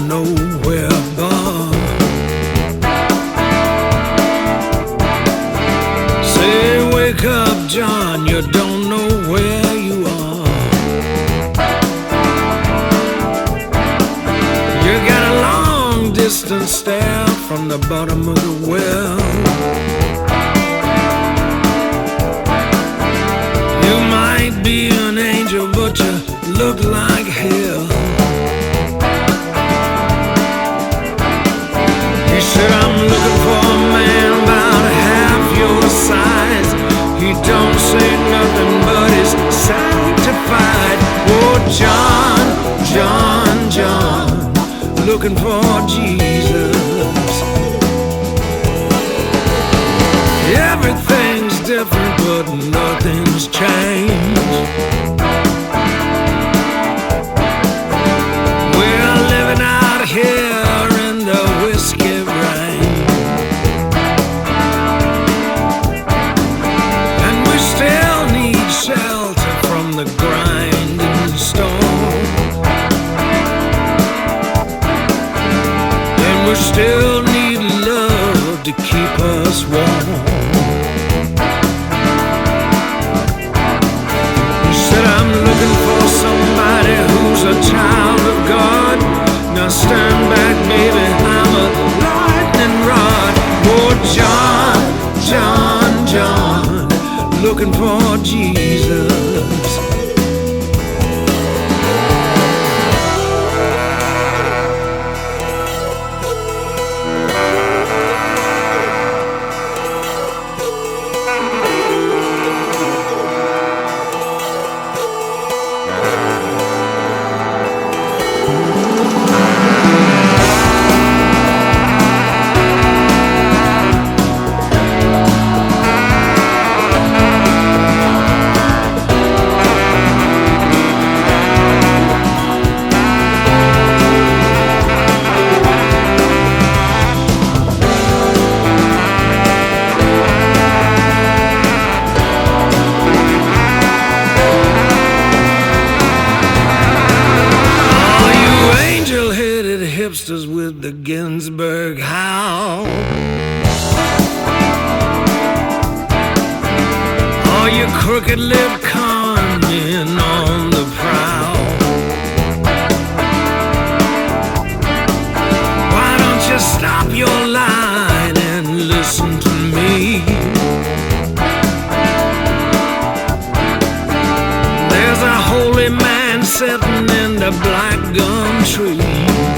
nowhere gone. Say, wake up, John, you don't know where you are. You got a long distance stare from the bottom of the well. You might be an angel, but you look like hell. He said, I'm looking for a man about half your size. He don't say nothing, but is sanctified. Oh, John, John, John, looking for Jesus. Everything's different, but nothing's changed. We're living out here in the whiskey rain, and we still need shelter from the grinding storm, and we still need love to keep us warm. I'm looking for somebody who's a child of God. Now stand back, baby, I'm a lightning rod. Oh, John, John, John, looking for Jesus. Hipsters with the Ginsberg howl. All you crooked-lipped con men on the prowl. Why don't you stop your line and listen to me? There's a holy man sitting in the black gum tree.